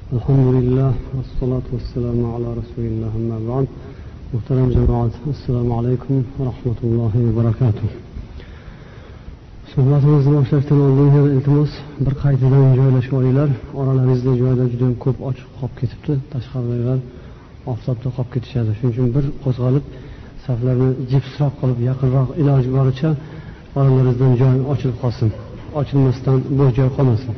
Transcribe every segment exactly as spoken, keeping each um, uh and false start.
Alhamdulillah, vassalatu vassalamu ala rasulillah, amma ba'd. Muhtaram jamoat, assalomu alaykum va rahmatullohi va barakatuh. Suhbatimizni boshlashdan oldin yana iltimos, bir qaytadan joylashib olinglar. Oralaringizda joyda juda ham ko'p ochiq qolib ketibdi. Tashqaridagilar oftobda qolib ketishadi. Shuning uchun bir qo'zg'alib, saflarni jipsroq qilib, yaqinroq iloji boricha oralaringizdan joy ochilib qolsin. Ochilmasdan bo'sh joy qolmasin.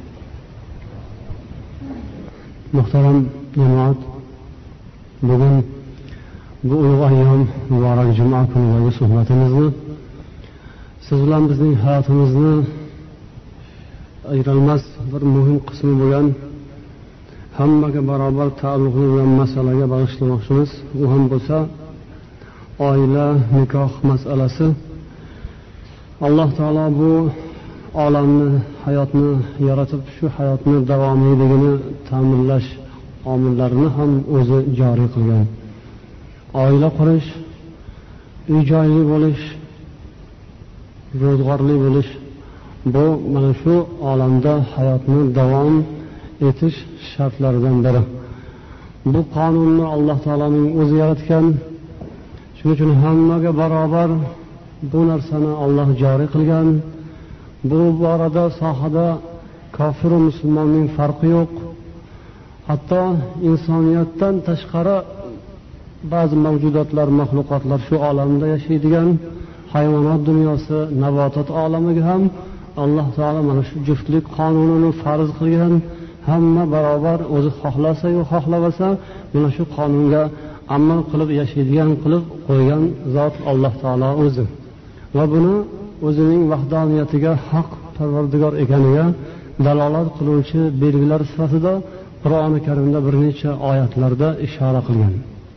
Muhtaram jamoat, bugun bu ulug' ayyom muborak juma kunidagi suhbatimizni siz bilan bizning hayotimizni ayrilmas bir muhim qismi bo'lgan hammaga barobar taalluqli bo'lgan masalaga bag'ishlamoqchimiz. U ham bo'lsa oila, nikoh masalasi. Alloh taolo bu olamni, hayotni yaratib, shu hayotni davomiyligini ta'minlash omillarini ham o'zi joriy qilgan. Oila qurish, uy-joyli bo'lish, ro'zg'orli bo'lish, bu mana shu olamda hayotni davom etish shartlaridan biri. Bu qonunni Alloh taoloning o'zi yaratgan. Shuning uchun hammaga barobar bu narsani Alloh joriy qilgan. Bu borada sohada kofir va musulmonning farqi yo'q. Hatto insoniyatdan tashqari ba'zi mavjudotlar, maxluqotlar shu olamda yashaydigan hayvonot dunyosi, nabotot olamiga ham Alloh taolo mana shu juftlik qonunini farz qilgan. Hamma barobar o'zi xohlasa-yu xohlamasa mana shu qonunga amal qilib yashaydigan qilib qo'ygan zot Alloh taolo o'zi. Va buni o'zining vahdaniyatiga, haq parvardigor ekaniga dalolat qiluvchi belgilar sifatida Qur'oni Karimda bir necha oyatlarda ishora qilgan.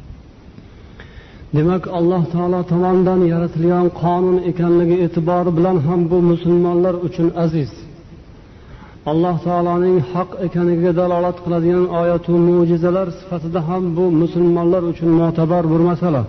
Demak, Alloh taolo tomonidan yaratilgan qonun ekanligi e'tibori bilan ham bu musulmonlar uchun aziz. Alloh taoloning haq ekaniga dalolat qiladigan oyat va mo'jizalar sifatida ham bu musulmonlar uchun mo'tabar bir masala.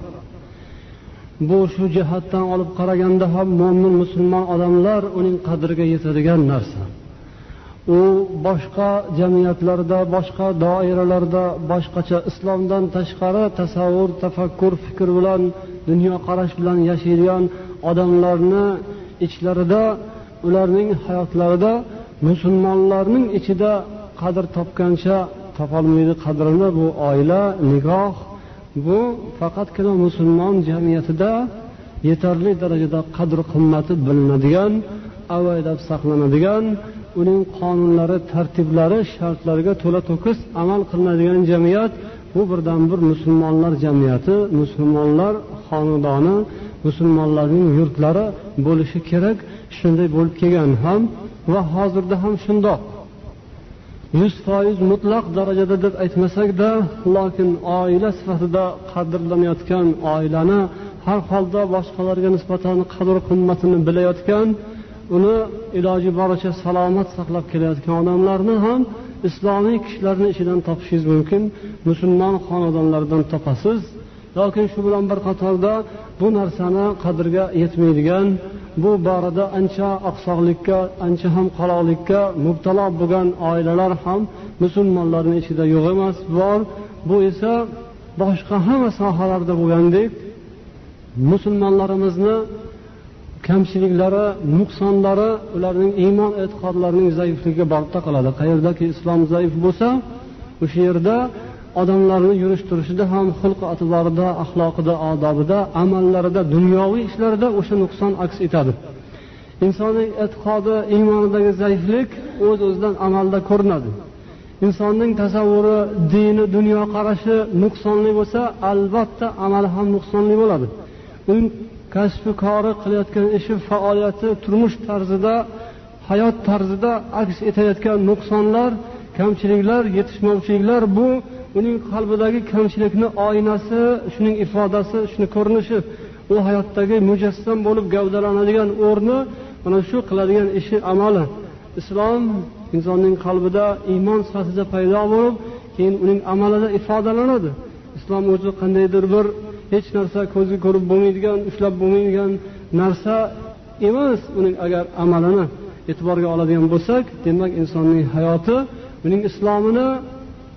Bu shu jihatdan olib qaraganda ham mo'min musulmon odamlar uning qadriga yetadigan narsa. U boshqa jamiyatlarda, boshqa doiralarda, boshqacha islomdan tashqari tasavvur, tafakkur, fikr bilan, dunyo qarash bilan yashaydigan odamlarni ichlarida, ularning hayotlarida musulmonlarning ichida qadr topgancha topolmaydi qadrini bu oila, nikoh. Bu faqatgina musulmon jamiyatida yetarli darajada qadr qimmati bilinadigan, avaylab saqlanadigan, uning qonunlari, tartiblari, shartlariga to'la to'kis amal qilinadigan jamiyat bu birdan bir musulmonlar jamiyati, musulmonlar xonadoni, musulmonlarning yurtlari bo'lishi kerak. Shunday bo'lib kelgan ham va hozirda ham shundoq. yuz foiz mutlaq darajada deb aytmasak-da, lekin oila sifatida qadrlanayotgan, oilani har holda boshqalarga nisbatan qadr qimmatini bilayotgan, uni iloji boricha salomat saqlab kelayotgan odamlarni ham islomiy kishilarning ichidan topishingiz mumkin, musulmon xonadonlardan topasiz. Lekin shu bilan bir qatorda bu narsani qadriga yetmaydigan, bu borada ancha oqsoqlikka, ancha ham qaloqlikka mubtalo bo'lgan oilalar ham musulmonlarning ichida yo'q emas, bor. Bu esa boshqa hamma sohalarda bo'lgandek musulmonlarimizni kamchiliklari, nuqsonlari, ularning iymon e'tiqodlarining zaifligiga borib taqaladi. Qayerdaki islom zaif bo'lsa, o'sha yerda odamlarning yurish turishida ham, xulq atvorida, axloqida, odobida, amallarida, dunyoviy ishlarida o'sha nuqson aks etadi. Insonning e'tiqodi, iymonidagi zaiflik o'z-o'zidan amalda ko'rinadi. Insonning tasavvuri, dini, dunyo qarashi nuqsonli bo'lsa, albatta amali ham nuqsonli bo'ladi. Uning kasbi, kori, qilayotgan ishi, faoliyati, turmush tarzida, hayot tarzida aks etayotgan nuqsonlar, kamchiliklar, yetishmovchiliklar bu uning qalbidagi kamchilikni oynasi, shuning ifodasi, shuning ko'rinishi, u hayotdagi mujassam bo'lib gavdalanadigan o'rni mana shu qiladigan ishi, amali. Islom insonning qalbida iymon sifatida paydo bo'lib, keyin uning amalida ifodalanadi. Islom o'zi qandaydir bir hech narsa ko'zga ko'rib bo'lmaydigan, ushlab bo'lmaydigan narsa emas. Uning agar amalini e'tiborga oladigan bo'lsak, demak insonning hayoti, uning islomini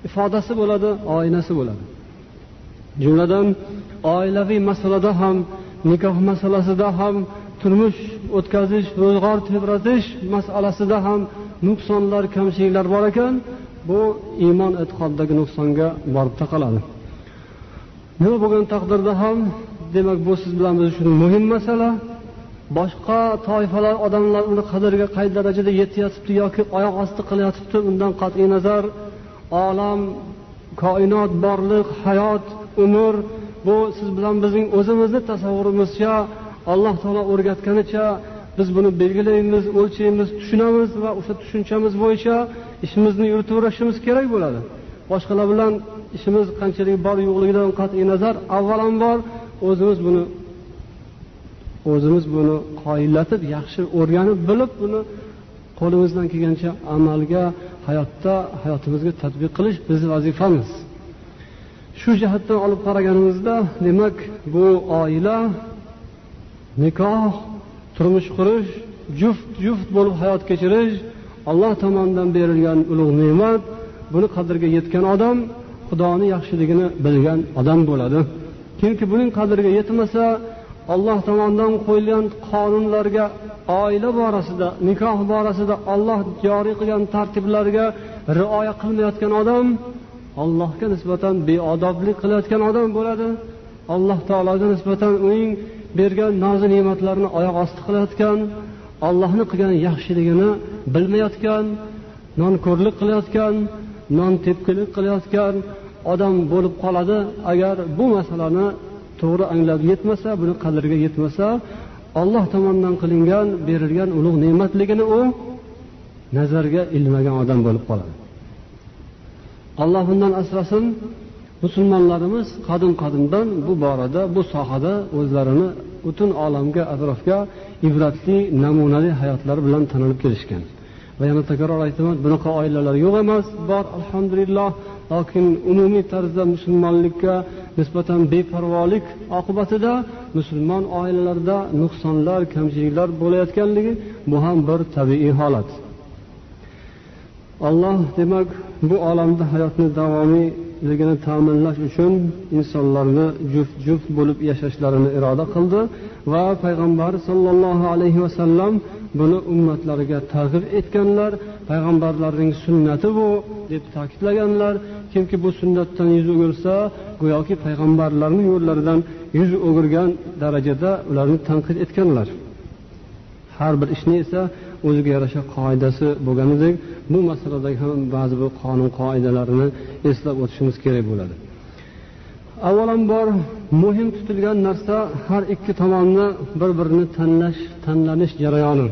ifodasi bo'ladi, oynasi bo'ladi. Jumladan oilaviy masalada ham, nikoh masalasida ham, turmush o'tkazish, ro'zg'or tebratish masalasida ham nuqsonlar, kamchiliklar bor ekan, bu iymon e'tiqoddagi nuqsonga borib taqaladi. Nima bo'lgan taqdirda ham, demak bu siz bilan biz uchun muhim masala. Boshqa toifalar, odamlar uni qadriga qay darajada yetyapti yoki oyoq osti qilyapti, undan qat'iy nazar olam, koinot, borliq, hayot, umr bu siz bilan bizning o'zimizni tasavvurimizcha, Alloh taolo o'rgatganicha biz buni belgilaymiz, o'lchaymiz, tushunamiz va o'sha tushunchamiz bo'yicha ishimizni yuritaverishimiz kerak bo'ladi. Boshqalar bilan ishimiz qanchalik bor yo'qligidan qat'iy nazar, avvalambor o'zimiz buni o'zimiz buni qoyillatib, yaxshi o'rganib, bilib buni qo'limizdan kelgancha amalga, hayotda, hayotimizga tatbiq qilish bizning vazifamiz. Shu jihatdan olib qaraganimizda, demak, bu oila, nikoh, turmush qurish, juft-juft bo'lib hayot kechirish Alloh tomonidan berilgan ulug' ne'mat. Buni qadriga yetgan odam Xudoning yaxshiligini bilgan odam bo'ladi. Kimki buning qadriga yetmasa, Alloh tomonidan qo'yilgan qonunlarga, oila borasida, nikoh borasida Alloh joriy qilgan tartiblarga rioya qilmayotgan odam Allohga nisbatan beodoblik qilayotgan odam bo'ladi. Alloh taologa nisbatan uning bergan nozik ne'matlarini oyoq osti qilayotgan, Allohning qilgan yaxshiligini bilmayotgan, nonko'rlik qilayotgan, non tepkilik qilayotgan odam bo'lib qoladi. Agar bu masalani to'g'ri anglab yetmasa, buni qadriga yetmasa, Alloh tomonidan qilingan, berilgan ulug' ne'matligini u nazarga ilmagan odam bo'lib qoladi. Alloh bundan asrasin. Musulmonlarimiz qadim-qadimdan bu borada, bu sohada o'zlarini butun olamga, atrofga ibratli, namunali hayotlari bilan tanilib kelishgan. Va yana takror aytaman, bunaqa oilalar yo'q emas, bor alhamdulillah, lekin umumiy tarzda musulmonlikka nisbatan beparvolik oqibatida musulmon oilalarda nuqsonlar, kamchiliklar bo'layotganligi bu ham bir tabiiy holat. Alloh demak bu olamda hayotni davomiyligini ta'minlash uchun insonlarni juft-juft bo'lib yashashlarini iroda qildi va payg'ambar sollallohu alayhi vasallam buni ummatlariga targ'ib etganlar. Payg'ambarlarning sunnati bu deb ta'kidlaganlar. Kimki bu sunnatdan yuz o'girsa, go'yoki payg'ambarlarning yo'llaridan yuz o'girgan darajada ularni tanqid etganlar. Har bir ishni esa o'ziga yarasha qoidasi bo'lganidek, bu masaladagi ham ba'zi bir qonun qoidalarini eslab o'tishimiz kerak bo'ladi. Avvalambor muhim tutilgan narsa har ikki tomonni bir-birini tanlash, tanlanish jarayoni.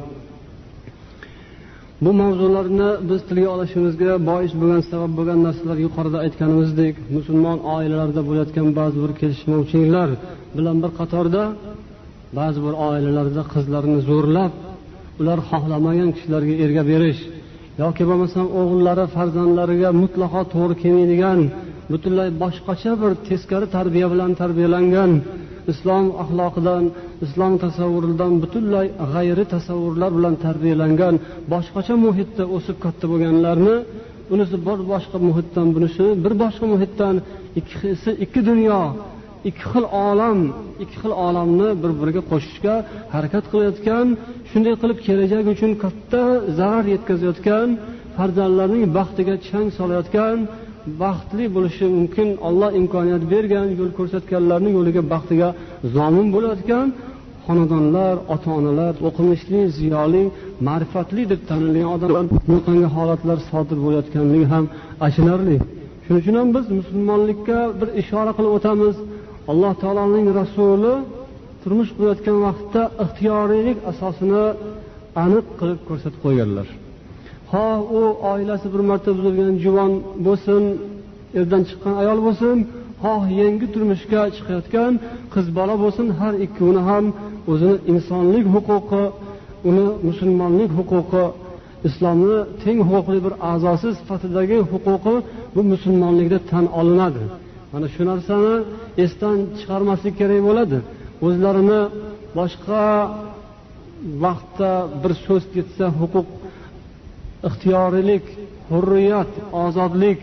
Bu mavzularni biz tilga olishimizga bois bo'lgan sabab bo'lgan narsalar yuqorida aytganimizdek, musulmon oilalarda bo'layotgan ba'zi bir kelishmovchiliklar bilan bir qatorda ba'zi bir oilalarda qizlarni zo'rlab, ular xohlamagan kishilarga erga berish yoki bo'lmasam o'g'illari farzandlariga mutlaqo to'g'ri kelmaydigan, butunlay boshqacha bir teskari tarbiya bilan tarbiyalangan, islom axloqidan, islom tasavvuridan butunlay g'ayri tasavvurlar bilan tarbiyalangan, boshqacha muhitda o'sib katta bo'lganlarni, unisi bir boshqa muhitdan, bunisi bir boshqa muhitdan, ikkisi ikki dunyo, ikki xil olam, ikki xil olamni bir-biriga qo'shishga harakat qilayotgan, shunday qilib kelajak uchun katta zarar yetkazayotgan, farzandlarning baxtiga chang solayotgan, baxtli bo'lishi mumkin Alloh imkoniyat bergan, yo'l ko'rsatganlarning yo'liga, baxtiga zomin bo'layotgan xonadonlar, ota-onalar, o'qimishli, ziyoli, ma'rifatli deb tanilgan odamlar bunaqangi holatlar sodir bo'layotganligi ham achinarli. Shuning uchun ham biz musulmonlikka bir ishora qilib o'tamiz. Alloh taoloning rasuli turmush qurayotgan vaqtda ixtiyoriylik asosini aniq qilib ko'rsatib qo'yganlar. Ha, u oilasi bir marta buzilgan juvon bo'lsin, erdan chiqqan ayol bo'lsin, ha yangi turmushga chiqayotgan qiz bola bo'lsin, har ikkovini ham o'zini insonlik huquqi, uni musulmonlik huquqi, islomni teng huquqli bir a'zosi sifatidagi huquqi bu musulmonlikda tan olinadi. Mana shu narsani esdan chiqarmaslik kerak bo'ladi. O'zlarini boshqa vaqtda bir so'z ketsa, huquq, ixtiyoriylik, hurriyat, ozodlik,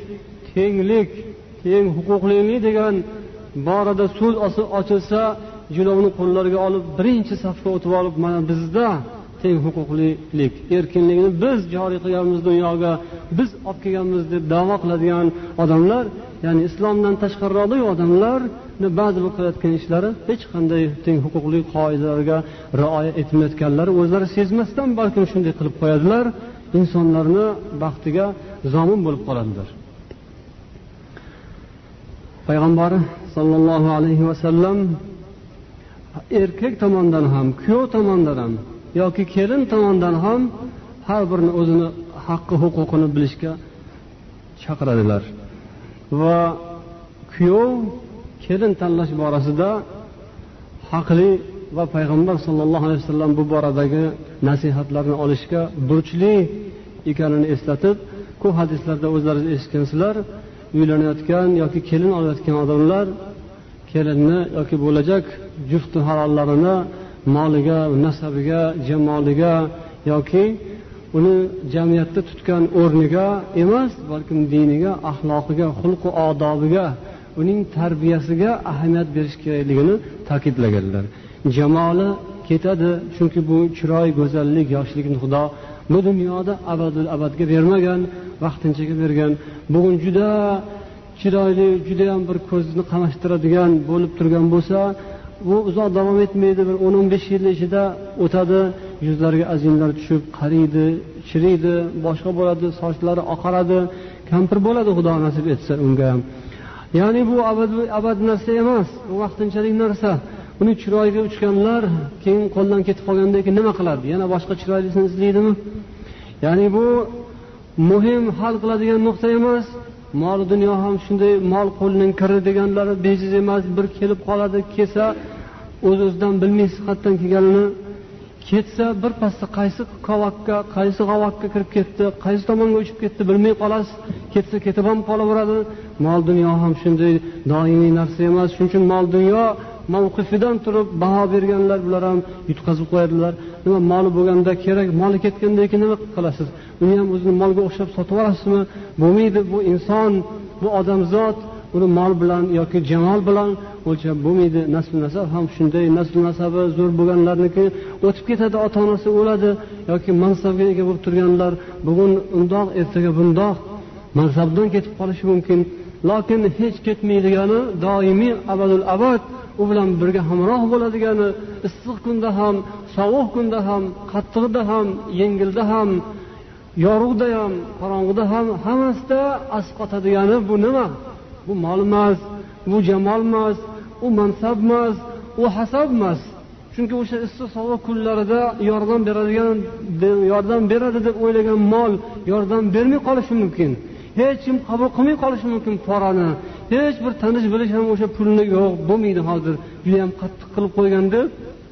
tenglik, teng huquqlilik degan borada so'z ochilsa, jilovni qo'llariga olib birinchi safga o'tib olib, mana bizda teng huquqlilik, erkinlikni biz joriy qilganmiz dunyoga, biz olib kelganmiz deb da'vo qiladigan odamlar, ya'ni islomdan tashqariroqdagi odamlarni ba'zi bir qilayotgan ishlari hech qanday teng huquqli qoidalarga rioya etmayotganlari o'zlari sezmasdan balkim shunday qilib qo'yadilar, insonlarni baxtiga zomin bo'lib qoladilar. Payg'ambar sollallohu alayhi vasallam erkak tomonidan ham, kuyov tomonidan ham yoki kelin tomonidan ham har birini o'zini haqqi, huquqini bilishga chaqiradilar. Va kuyov kelin tanlash borasida haqli va payg'ambar sollallohu alayhi vasallam bu boradagi nasihatlarni olishga burchli ekanini eslatib, ko'p hadislarda o'zlaringiz eshitgansizlar, uylanayotgan yoki kelin olayotgan odamlar kelinni yoki bo'lajak jufti halollarini moliga, nasabiga, jamoliga yoki uni jamiyatda tutgan o'rniga emas, balkim diniga, axloqiga, xulq va odobiga, uning tarbiyasiga ahamiyat berish kerakligini ta'kidlaganlar. Jamoli ketadi, chunki bu chiroy, go'zallik, yoshlikni Xudo bu dunyoda abadul abadga bermagan, vaqtinchaga bergan. Bugun juda chiroyli, juda ham bir ko'zni qamashtiradigan bo'lib turgan bo'lsa, bu uzoq davom etmaydi, bir o'n o'n besh yil ichida o'tadi, yuzlariga ajinlar tushib, qariydi, chiriydi, boshqa bo'ladi, sochlari oqaradi, kampir bo'ladi, Xudo nasib etsa unga ham. Ya'ni bu abad abad narsa emas, bu vaqtinchalik narsa. Uni chiroyiga uchganlar keyin qo'ldan ketib qolgandan keyin nima qiladi? Yana boshqa chiroylisini izlaydimi? Ya'ni bu muhim hal qiladigan nuqta emas. Mol dunyo ham shunday, mol qo'lning kiri deganlari bejiz emas, bir kelib qoladi, kelsa o'z-o'zidan bilmaysiz qayerdan kelganini, ketsa bir pasda qaysi qovaqqa, qaysi g'avaqqa kirib ketdi, qaysi tomonga uchib ketdi bilmay qolasiz, ketsa ketib ham qolaveradi. Mol dunyo ham shunday doimiy narsa emas. Shuning uchun mol dunyo mavqifidan turib baho berganlar bular ham yutqazib qo'yadilar. Nima moli bo'lganda kerak, moli ketgandan keyin nima qilasiz? Uni ham o'zini molga o'xshab sotib olasizmi? Bo'lmaydi. Bu inson, bu odamzod uni mol bilan yoki jamol bilan o'lchab bo'lmaydi. Nasl nasab ham shunday, nasl nasabi zo'r bo'lganlarniki o'tib ketadi, ota-onasi o'ladi yoki mansabga ega bo'lib turganlar bugun undoq, ertaga bundoq mansabdan ketib qolishi mumkin. Lekin hech ketmaydigani, doimiy abadul abad u bilan birga hamroh bo'ladigani, issiq kunda ham, sovuq kunda ham, qattiqda ham, yengilda ham, yorug'da ham, qorong'ida ham hammasida asqotadigani bu nima? Bu mol emas, bu jamol emas, u mansab emas, u hasab emas. Chunki o'sha issiq sovuq kunlarida yordam beradigan, yordam beradi deb o'ylagan mol yordam bermay qolishi mumkin. Hech kim qabul qilmay qolishi mumkin porani. Hech bir tanish bilish ham o'sha pulni yo'q, bo'lmaydi hozir. Juda ham qattiq qilib qo'yganda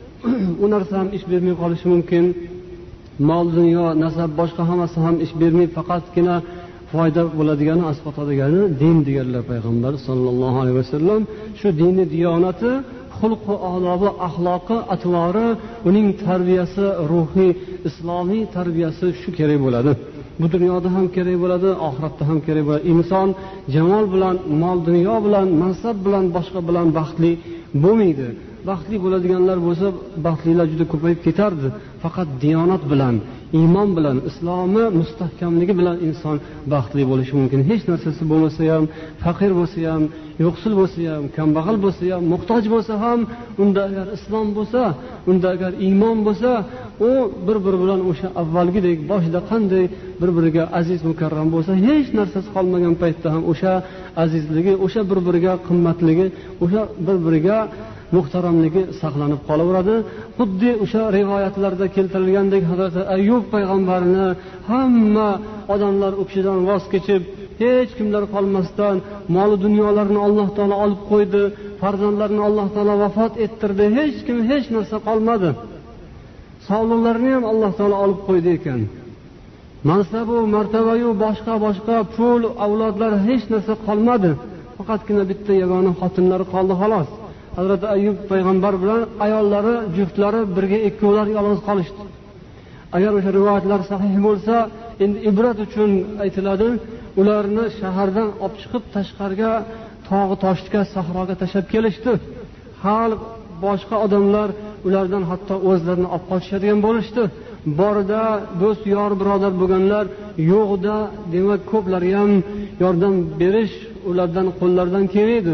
u narsa ham ish bermay qolishi mumkin. Mol dunyo, nasab, boshqa hammasi ham ish bermay, faqatgina foyda bo'ladigani, asqotadigani din deganlar payg'ambar sollallohu alayhi vasallam. Shu dinni diyonati, xulq va odobi, axloqi, atvori, uning tarbiyasi, ruhiy, islomiy tarbiyasi shu kerak bo'ladi. Bu dunyoda ham kerak bo'ladi, oxiratda ham kerak bo'ladi. Inson jamol bilan, mol dunyo bilan, mansab bilan, boshqa bilan baxtli bo'lmaydi. Baxtli bo'ladiganlar bo'lsa, baxtlilar juda ko'payib ketardi. Faqat diyonat bilan, iymon bilan, islomi mustahkamligi bilan inson baxtli bo'lishi mumkin. Hech narsasi bo'lmasa ham, faqir bo'lsa ham, yo'qsil bo'lsa ham, kambag'al bo'lsa ham, muhtoj bo'lsa ham, unda agar islom bo'lsa, unda agar iymon bo'lsa, u bir-biri bilan o'sha avvalgidek boshida qanday bir-biriga aziz mukarram bo'lsa, hech narsasi qolmagan paytda ham o'sha azizligi, o'sha bir-biriga qimmatligi, o'sha bir-biriga muhtaramligi saqlanib qolaveradi. Xuddi o'sha rivoyatlarda keltirilgandek Hazrat Ayyub payg'ambarni hamma odamlar u kishidan voz kechib, hech kimlar qolmasdan mol dunyolarni Alloh taolo olib qo'ydi, farzandlarini Alloh taolo vafot ettirdi, hech kim hech narsa qolmadi. Sog'liqlarini ham Alloh taolo olib qo'ydi ekan. Mansabu, martabayu boshqa boshqa pul, avlodlar hech narsa qolmadi. Faqatgina bitta yagona xotinlari qoldi xolos. Hazrat Ayyub payg'ambar bilan ayollari, juftlari birga ikkovlar yolg'iz qolishdi. Agar o'sha rivoyatlar sahih bo'lsa, endi ibrat uchun aytiladi. ularni shahardan olib chiqib tashqariga tog'i toshga sahroga tashlab kelishdi. Xalq boshqa odamlar ulardan hatto o'zlarini olib qochishadigan bo'lishdi. Borida do'st yor birodar bo'lganlar yo'qda, demak ko'plari ham yordam berish ulardan qo'llaridan kelmaydi.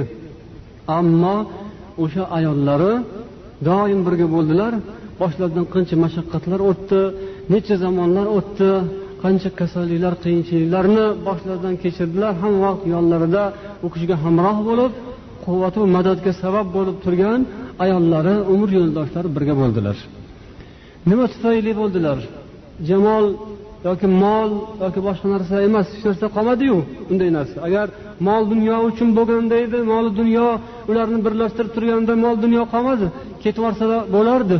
Ammo o'sha ayollari doim birga bo'ldilar. Boshlaridan qancha mashaqqatlar o'tdi, necha zamonlar o'tdi, qancha kasalliklar, qiyinchiliklarni boshlaridan kechirdilar. Hamma vaqt yonlarida u kishiga hamroh bo'lib, quvvat va madadga sabab bo'lib turgan ayollari, umr yo'ldoshlari birga bo'ldilar. Nima tufayli bo'ldilar? Jamol yoki mol yoki boshqa narsa emas, hech narsa qolmadi-yu, unday narsa. Agar mol dunyo uchun bo'lganda edi, mol dunyo ularni birlashtirib turganda mol dunyo qolmadi, ketib yorsa bo'lardi.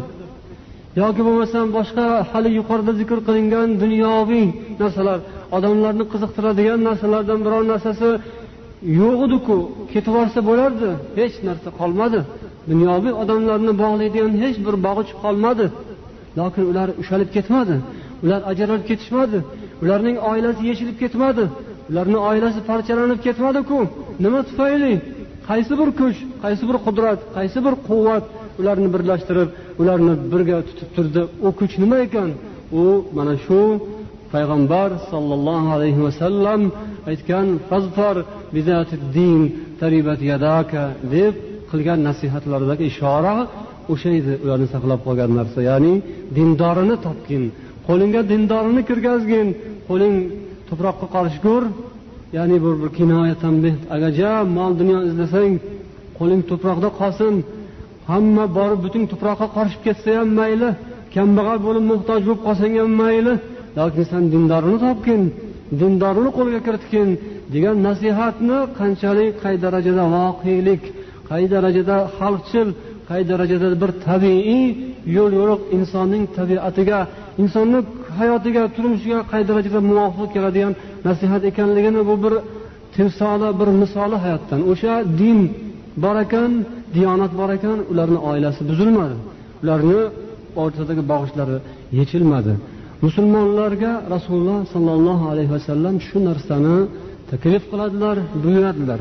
Yoki bo'lmasam boshqa hali yuqorida zikr qilingan dunyoviy narsalar, odamlarni qiziqtiradigan narsalardan biror narsasi yo'q edi-ku, ketib yorsa bo'lardi. Hech narsa qolmadi. Dunyoviy odamlarni bog'laydigan hech bir bog'ich qolmadi. Lekin ular ushalib ketmadi. Ular ajralib ketishmadi. Ularning oilasi yechilib ketmadi. Ularning oilasi parchalanib ketmadi-ku. Nima tufayli? Qaysi bir kuch, qaysi bir qudrat, qaysi bir quvvat ularni birlashtirib, ularni birga tutib turdi? O kuch nima ekan? U mana shu payg'ambar sollallohu alayhi vasallam aytgan fazfar bizatid-din taribat yadaka deb qilgan nasihatlaridagi ishora o'sha edi, ularni saqlab qolgan narsa. Ya'ni dindorini topgin, qo'lingga dindorini kirgazgin, qo'ling tuproqqa qarishgur. Ya'ni bu bir kinoya tanbeh. Agarja mol dunyo izlasang, qo'ling tuproqda qolsin. Hamma borib butun tuproqqa qarishib ketsa ham mayli, kambag'al bo'lib muhtoj bo'lib qolsang ham mayli, lekin sen dindorini topgin, dindorini qo'lga kiritgin degan nasihatni qanchalik, qay darajada voqelik, qay darajada xalqchil, qay darajada bir tabiiy yo'l yo'riq insonning tabiatiga, insonning hayotiga, turmushiga qay darajada muvofiq keladigan nasihat ekanligini bu bir timsoli, bir misoli hayotdan. O'sha din bor ekan, diyonat bor ekan, ularning oilasi buzilmadi. Ularning o'rtadagi bog'ichlari yechilmadi. Musulmonlarga Rasululloh sallallohu alayhi vasallam shu narsani taklif qiladilar, buyuradilar.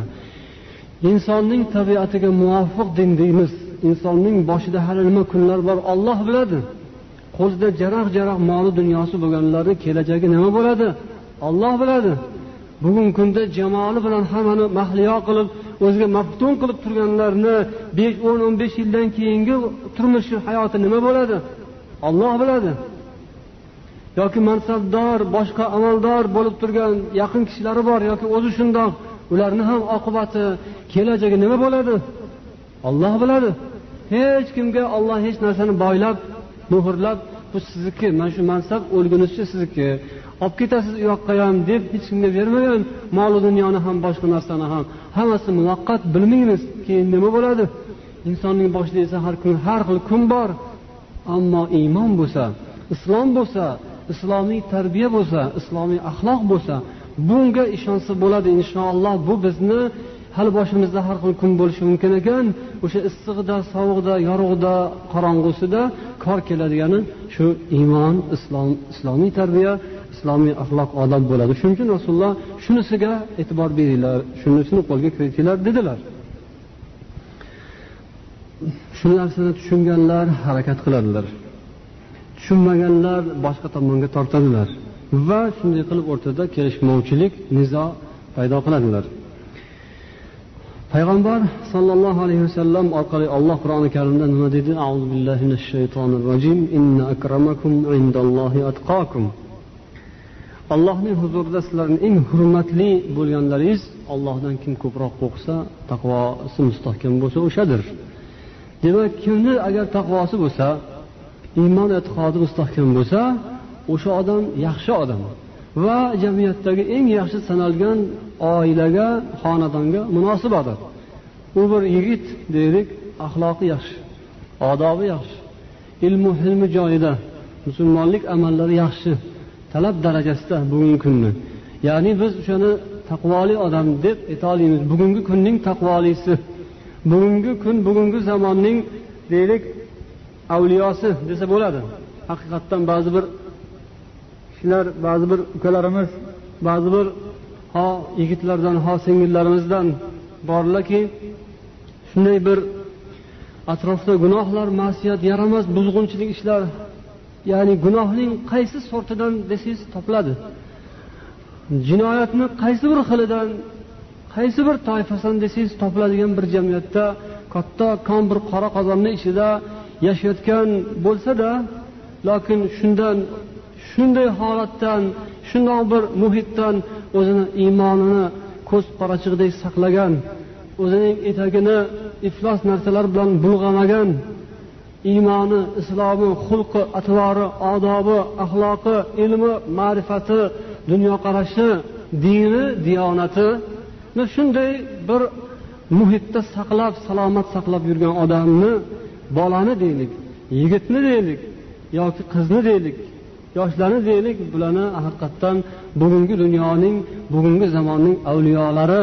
Insonning tabiatiga muvofiq din deymiz. Insonning boshida hali nima kunlar bor Alloh biladi. Qo'lida jaraq-jaraq moli dunyosi bo'lganlarning kelajagi nima bo'ladi? Alloh biladi. Bugun kunda jamoli bilan hammani mahliyo qilib, o'ziga maftun qilib turganlarni besh o'n o'n besh yildan keyingi turmush hayoti nima bo'ladi? Alloh biladi. Yoki mansabdor, boshqa amaldor bo'lib turgan yaqin kishilari bor yoki o'zi shundoq, ularning ham oqibati, kelajagi nima bo'ladi? Alloh biladi. Hech kimga Alloh hech narsani boylab, muhrlab, bu sizniki, mana shu mansab o'lgunizcha sizniki, olib ketasiz u yoqqa ham deb hech kimga bermagan. Mol dunyoni ham, boshqa narsani ham, hammasi muvaqqat, bilmaymiz keyin nima bo'ladi. Insonning boshida esa har kun har xil kun bor. Ammo iymon bo'lsa, islom bo'lsa, islomiy tarbiya bo'lsa, islomiy axloq bo'lsa, bunga ishonsa bo'ladi inshaalloh. Bu bizni hali boshimizda har xil kun bo'lishi mumkin ekan, o'sha issig'ida, sovuqda, yorug'ida, qorong'usida kor keladigani shu iymon, islom, islomiy tarbiya, islomiy axloq, odob bo'ladi. Shuning uchun Rasululloh shunisiga e'tibor beringlar, shunisini qo'lga kiritinglar dedilar. Shu narsani tushunganlar harakat qiladilar. Tushunmaganlar boshqa tomonga tortadilar va shunday qilib o'rtada kelishmovchilik, nizo paydo qiladilar. Payg'ambar sallallohu alayhi vasallam orqali Alloh Qur'oni Karimda nima dedi? A'udhu billahi minash shaytonir rojim. Inna akramakum indallohi atqakum. Allohning huzurida sizlarning eng hurmatli bo'lganlaringiz Allohdan kim ko'proq qo'rqsa, taqvosi mustahkam bo'lsa o'shadir. Demak, kimni agar taqvosi bo'lsa, iymon e'tiqodi mustahkam bo'lsa, o'sha odam yaxshi odam va jamiyatdagi eng yaxshi sanalgan oilaga, xonadonga munosib odam. U bir yigit deylik, axloqi yaxshi, odobi yaxshi, ilmu hilmi joyida, musulmonlik amallari yaxshi, talab darajasida bugungi kunni. Ya'ni biz o'shani taqvoli odam deb aytolmaymiz. Bugungi kunning taqvolisi, bugungi kun, bugungi zamonning deylik avliyosi desa bo'ladi. Haqiqatdan ba'zi bir kishilar, ba'zi bir ukalarimiz, ba'zi bir ha yigitlardan ha singillarimizdan borlarki shunday bir atrofda gunohlar, ma'siyat, yaramas, buzg'unchilik ishlar, ya'ni gunohning qaysi sortidan desangiz topiladi. Jinoyatni qaysi bir xilidan, qaysi bir toifasidan desangiz topiladigan bir jamiyatda katta kon bir qora qozonning ichida yashayotgan bo'lsa-da, lekin shundan shunday holatdan, shunday bir muhitdan o'zini iymonini ko'z qorachig'idek saqlagan, o'zining etagini iflos narsalar bilan bulg'amagan, iymoni, islomi, xulqi, atvori, odobi, axloqi, ilmi, ma'rifati, dunyoqarashi, dini, diyonati shunday bir muhitda saqlab, salomat saqlab yurgan odamni, bolani deylik, yigitni deylik yoki qizni deylik, yoshlarni deylik, bularni haqiqatdan bugungi dunyoning, bugungi zamonning avliyolari,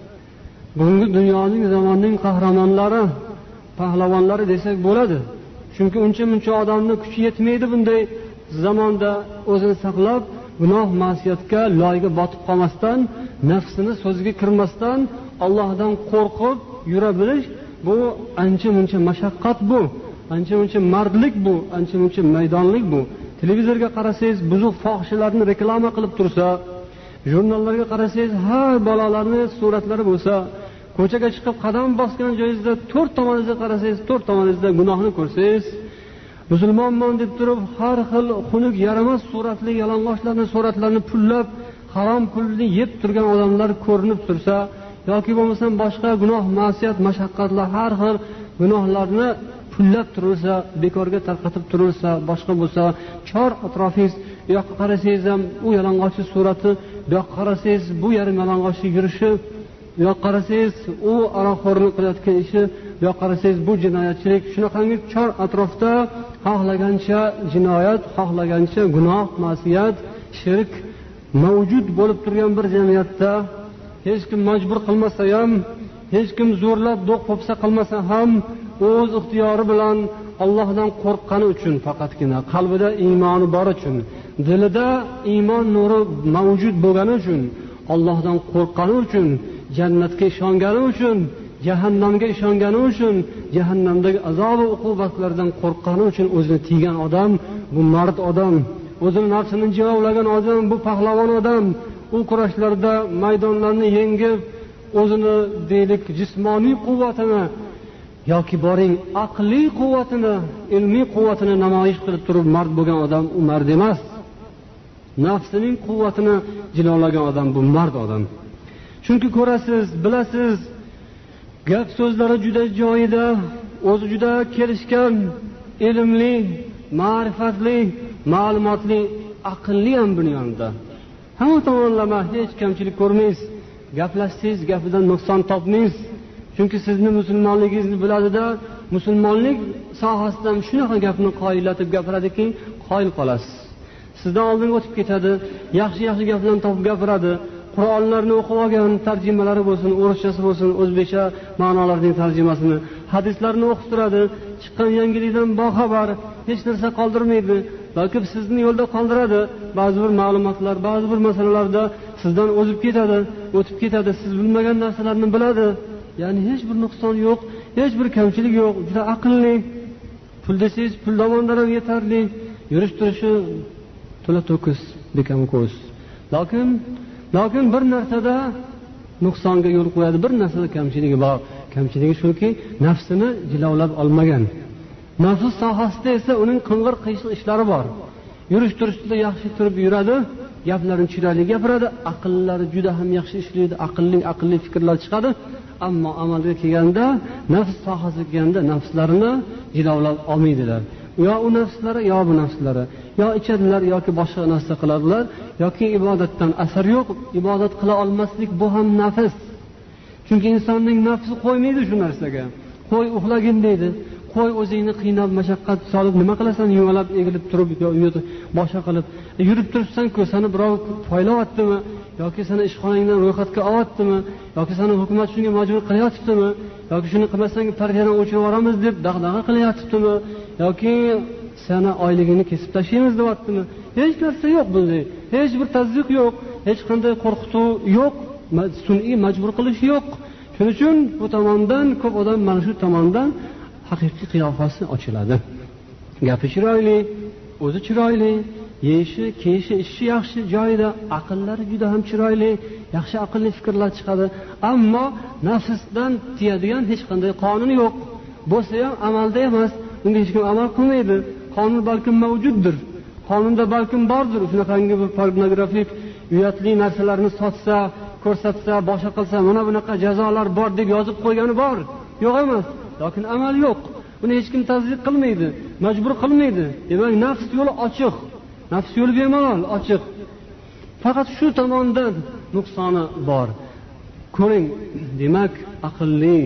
bugungi dunyoning, zamonning qahramonlari, pahlavonlari desak bo'ladi. Chunki uncha muncha odamni kuchi yetmaydi bunday zamonda o'zini saqlab, gunoh ma'siyatga, loyga botib qolmasdan, nafsini so'ziga kirmasdan, Allohdan qo'rqib yura bilish, bu ancha muncha mashaqqat, bu ancha muncha mardlik, bu ancha muncha maydonlik. Bu televizorga qarasangiz, buzuq fohishalarni reklama qilib tursa, jurnallarga qarasangiz, har bolalarning suratlari bo'lsa, ko'chaga chiqib qadam bosgan joyingizda to'rt tomoningizga qarasangiz, to'rt tomoningizda gunohni ko'rsangiz, musulmonman deb turib har xil xunuk, yaramas suratli yalang'ochlarning suratlarini pullab, harom pulni yeb turgan odamlar ko'rinib tursa, yoki bo'lmasam boshqa gunoh, ma'siyat, mashaqqatlar, har xil gunohlarni pullab turilsa, bekorga tarqatib turilsa, boshqa bo'lsa, chor atrofingiz, bu yoqqa qarasangiz ham u yalang'ochli surati, bu yoqqa qarasangiz bu yarim yalang'ochli yurishi, bu yoqqa qarasangiz u aroqxo'rlik qilayotgan ishi, bu yoqqa qarasangiz bu jinoyatchilik. Shunaqangi chor atrofda xohlagancha jinoyat, xohlagancha gunoh, ma'siyat, shirk mavjud bo'lib turgan bir jamiyatda hech kim majbur qilmasa ham, hech kim zo'rlab do'q popsa qilmasa ham, o'z ixtiyori bilan Allohdan qo'rqqani uchun, faqatgina qalbida iymoni bor uchun, dilida iymon nuri mavjud bo'lgani uchun, Allohdan qo'rqqani uchun, jannatga ishongani uchun, jahannamga ishongani uchun, jahannamdagi azob va uqubatlardan qo'rqqani uchun o'zini tiygan odam, bu mard odam, o'zini nafsini jilovlagan odam, bu pahlavon odam. U kurashlarda maydonlarni yengib, o'zini deylik jismoniy quvvatini yoki boring aqliy quvvatini, ilmiy quvvatini namoyish qilib turib mard bo'lgan odam u mard emas. Nafsining quvvatini jilovlagan odam bu mard odam. Chunki ko'rasiz, bilasiz, gap so'zlari juda joyida, o'zi juda kelishgan, ilmli, ma'rifatli, ma'lumotli, aqlli ham bunyonda. Hamma tomonlama hech kamchilik ko'rmaysiz. Gaplashsangiz gapidan nuqson topmaysiz. Chunki sizni musulmonligingizni biladida, musulmonlik sohasidan shunaqa gapni qoyillatib gapiradiki, qoyil qolasiz. Sizdan oldin o'tib ketadi, yaxshi-yaxshi gaplarni topib gapiradi. Qur'onlarni o'qib olgan, tarjimalari bo'lsin, o'rischasi bo'lsin, o'zbekcha ma'nolarining tarjimasini, hadislarni o'qitiradi, chiqqan yangilikdan boxabar, hech narsa qoldirmaydi. Balki sizni yo'lda qoldiradi, ba'zi bir ma'lumotlar, ba'zi bir masalalarda sizdan o'zib ketadi, o'tib ketadi, siz bilmagan narsalarni biladi. Ya'ni hech bir nuqson yo'q, hech bir kamchilik yo'q, juda aqlli. Pul desangiz, pul tomondan ham yetarli, yurish turishi to'la to'kis, bekam ko'z. Lekin Lekin bir narsada nuqsonga yo'l qo'yadi, bir narsada kamchiligi bor. Kamchiligi shuki, nafsini jilovlab olmagan. Nafs sohasida esa uning qing'ir qiyshiq ishlari bor. Yurish turishda yaxshi turib yuradi, gaplarini chiroyli gapiradi, aqllari juda ham yaxshi ishlaydi, aqlli aqlli fikrlar chiqadi, ammo amalga kelganda, nafs sohasiga kelganda nafslarini jilovlab olmaydilar. Yo u nafslari, yo bu nafslari, yo ichadilar yoki boshqa narsa qiladilar, yoki ibodatdan asar yo'q, ibodat qila olmaslik bu ham nafs. Chunki insonning nafsi qo'ymaydi shu narsaga. Qo'y uxlagin deydi. Qo'y o'zingni qiynab, mashaqqat solib nima qilasan, yuvalab, egilib turib, yoki boshqa qilib, e, yurib turibsan-ku, seni birov foylayaptimi, yoki seni ishxonangdan ro'yxatga olyaptimi, yoki seni hukumat shunga majbur qilyaptimi, yoki shuni qilmasang partiyadan o'chirib yuboramiz deb dag'dag'a qilyaptimi, yoki seni oyligingni kesib tashlaymiz deyaptimi? Hech narsa yo'q bunday. Hech bir tazyiq yo'q, hech qanday qo'rqituv yo'q, sun'iy majbur qilish yo'q. Shuning uchun bu tomondan ko'p odam mana shu tomondan haqiqiy qiyofasi ochiladi. Gapi chiroyli, o'zi chiroyli, yeyishi, kiyishi, ishi yaxshi joyida, aqllari juda ham chiroyli, yaxshi aqlli fikrlar chiqadi. Ammo nafsdan tiyadigan hech qanday qonun yo'q. Bo'lsa ham amalda emas, unga hech kim amal qilmaydi. Qonun balkim mavjuddir. Qonunda balkim bordir. Shunaqangi bir pornografik, uyatli narsalarni sotsa, ko'rsatsa, boshqa qilsa, mana bunaqa jazolar bor deb yozib qo'ygani bor. Yo'q emas, lekin amal yo'q. Buni hech kim tasdiq qilmaydi, majbur qilmaydi. Demak, nafs yo'li ochiq. Nafs yo'li bemalol ochiq. Faqat shu tomondan nuqsoni bor. Ko'ring, demak, aqlli,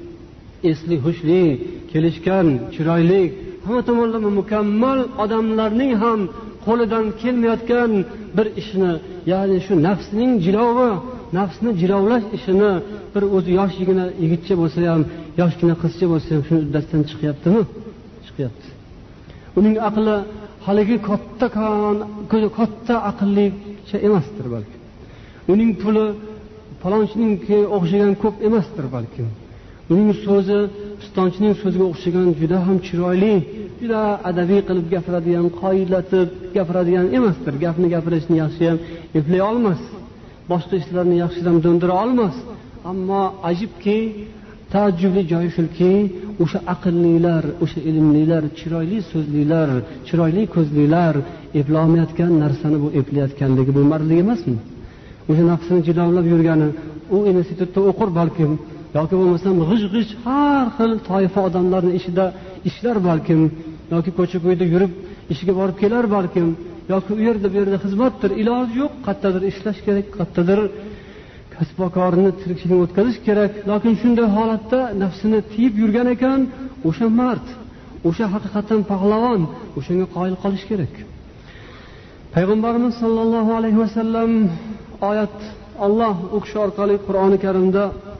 esli, hushli, kelishgan, chiroyli, hamma tomonlama mukammal odamlarning ham qo'lidan kelmayotgan bir ishni, ya'ni shu nafsning jilovi, nafsni jilovlash ishini bir o'zi yoshgina yigitcha bo'lsa ham, yoshgina qizcha bo'lsa ham shuni uddasidan chiqyaptimi? Chiqyapti. Uning aqli haligi katta kon, katta aqllicha emasdir balki. Uning puli falonchininki o'xshagan ko'p emasdir balki. Uning so'zi pistonchining so'ziga o'xshagan juda ham chiroyli, juda adabiy qilib gapiradigan, qoyillatib gapiradigan emasdir. Gapni gapirishni yaxshi ham eplay olmas. Boshqa ishlarni yaxshi ham dondira olmas. Ammo ajibki, taajjubli joyi shuki, o'sha aqllilar, o'sha ilmlilar, chiroyli so'zlilar, chiroyli ko'zlilar eplolmayotgan narsani bu eplayotganligi bu mardlik emasmi? O'sha nafsini jilovlab yurgani, u institutda o'qir balkim, yoki bo'lmasam g'ij-g'ij har xil toifa odamlarning ishida ishlar balkim, yoki ko'cha-ko'yda yurib ishiga borib kelar balkim, yoki u yerda bu yerda xizmatdir, iloji yo'q, qayerdadir ishlash kerak, qayerdadir kasb-korini tirikchilik o'tkazish kerak. Lekin shunday holatda nafsini tiyib yurgan ekan, o'sha mard, o'sha haqiqatan pahlavon, o'shanga qoyil qolish kerak. Payg'ambarimiz sollallohu alayhi vasallam oyat Alloh u kishi orqali Qur'oni Karimda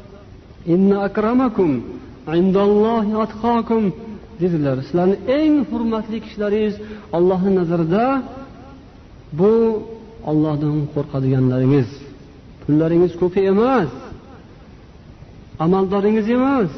inna akramakum indallohi atqakum dedilar. Sizlarning eng hurmatli kishilaringiz Allohning nazarida bu Allohdan qo'rqadiganlaringiz. Pullaringiz ko'pi emas, amaldoringiz emas,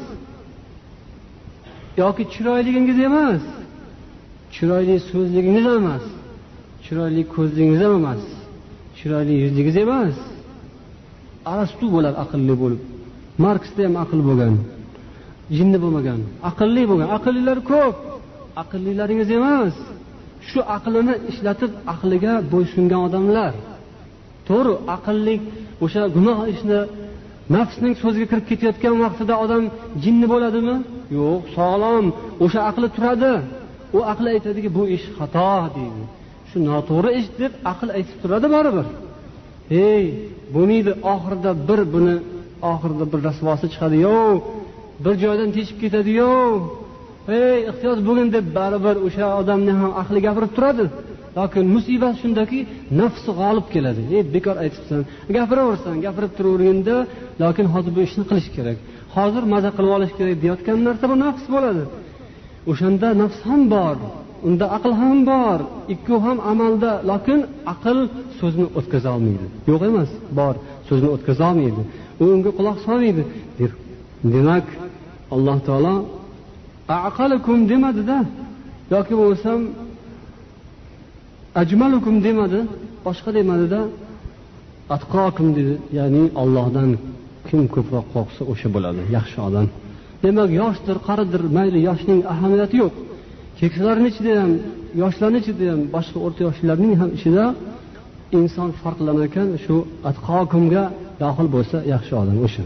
yoki chiroyligingiz emas, chiroyli so'zligingiz emas, chiroyli ko'zligingiz emas, chiroyli yuzingiz emas. Arastu bo'lar aqlli bo'lib. Marksda ham aql bo'lgan, jinni bo'lmagan, aqlli bo'lgan. Aqllilar ko'p, aqllilaringiz emas. Shu aqlini ishlatib aqliga bo'ysungan odamlar. To'g'ri, aqllik o'sha gunoh ishni nafsning so'ziga kirib ketayotgan vaqtida odam jinni bo'ladimi? Yo'q, sog'lom, o'sha aqli turadi. U aql aytadiki, bu ish xato deydi. Shu noto'g'ri ish deb aql aytib turadi baribir. Ey, bo'lmaydi, oxirida bir buni oxirida bir rasvosi chiqadi-yu, bir joydan teshib ketadi-yu. Ey, ehtiyot bo'lgin deb baribir o'sha odamning ham aqli gapirib turadi. Lekin musibat shundaki, nafsi g'olib keladi. Ey, bekor aytibsan, gapiraversan, gapirib turaverganda, lekin hozir bu ishni qilish kerak. Hozir maza qilib olish kerak deyotgan narsa bu nafs bo'ladi. O'shanda nafs ham bor, unda aql ham bor. Ikkovi ham amalda, lekin aql so'zni o'tkaza olmaydi. Yo'q emas, bor, so'zni o'tkaza olmaydi. U unga quloq solmaydi. Demak, Alloh taolo aqalakum demadi-da, yoki bo'lsam ajmalukum demadi, boshqa demadi-da, atqokum dedi. Ya'ni Allohdan kim ko'proq qo'rqsa o'sha bo'ladi, yaxshi odam. Demak, yoshdir, qaridir, mayli, yoshning ahamiyati yo'q. Keksalarning ichida ham, yoshlarning ichida ham, boshqa o'rta yoshlarning ham ichida inson farqlanar ekan, shu atqokumga daxil bo'lsa yaxshi odam o'sha.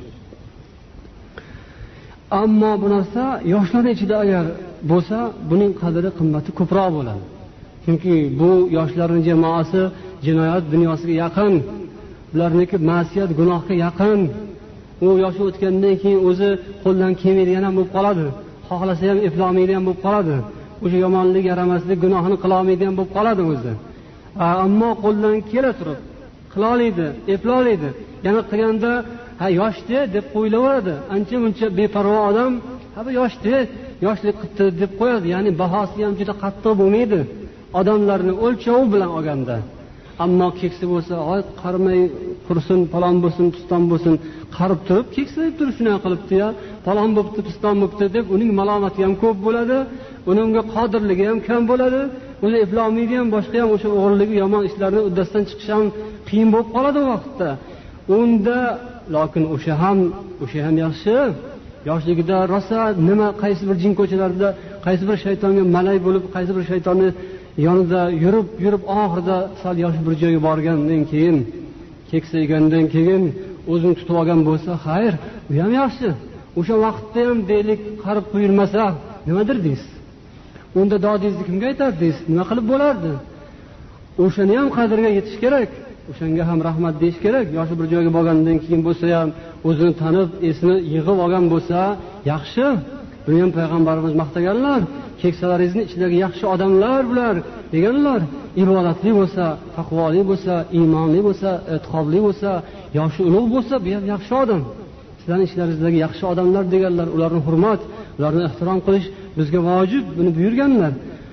Ammo bu narsa yoshlarning ichida agar bo'lsa, buning qadri qimmati ko'proq bo'ladi. Chunki bu yoshlarning jamoasi jinoyat dunyosiga yaqin, ularniki ma'siyat, gunohga yaqin. U yoshi o'tgandan keyin o'zi qo'ldan kelmaydigan ham bo'lib qoladi. Xohlasa ham eplolmaydigan bo'lib qoladi. O'sha yomonlik, yaramaslik, gunohini qila olmaydigan bo'lib qoladi o'zi. Ammo qo'ldan kela turib qila oladi, epla oladi. Yana qilganda ha yoshda deb qo'yilaveradi. Ancha muncha beparvo odam, ha bu yoshda, yoshlik qildi deb qo'yadi. Ya'ni bahosi ham juda qattiq bo'lmaydi. Odamlarni o'lchovi bilan olganda. ammo keksi bo'lsa oy qarimay qursin, falon bo'lsin, piston bo'lsin, qarib turib keksayib turib shunday qilibdi-ya, falon bo'pti, piston bo'pti deb uning malomati ham ko'p bo'ladi, uningga qodirligi ham kam bo'ladi, o'zi eplolmaydi ham, boshqa ham o'sha o'g'irligi, yomon ishlarni uddasidan chiqish ham qiyin bo'lib qoladi u vaqtda. Unda lokin o'sha ham o'sha ham yaxshi. Yoshligida rosa nima qaysi bir jin ko'chalarida qaysi bir shaytonga malay bo'lib, qaysi bir shaytonni yonida yurib yurib oxirida sal yosh bir joyga borgandan keyin, keksaygandan keyin o'zini tutib olgan bo'lsa, xayr, u ham yaxshi. O'sha vaqtda ham deylik qarib qo'yilmasa, nimadir deysiz? Unda dodingizni kimga aytardingiz? Nima qilib bo'lardi? O'shani ham qadriga yetish kerak. O'shanga ham rahmat deyish kerak. Yoshi bir joyga borgandan keyin bo'lsa ham o'zini tanib, esini yig'ib olgan bo'lsa, yaxshi. Buni ham payg'ambarimiz maqtaganlar. Keksalaringizni ichidagi yaxshi odamlar bular deganlar. Ibodatli bo'lsa, taqvoli bo'lsa, iymonli bo'lsa, e'tiqodli bo'lsa, yoshi ulug' bo'lsa, bu ham yaxshi odam. Sizlarning ishlaringizdagi yaxshi odamlar deganlar, ularni hurmat, ularni ehtirom qilish bizga vojib, buni buyurganlar.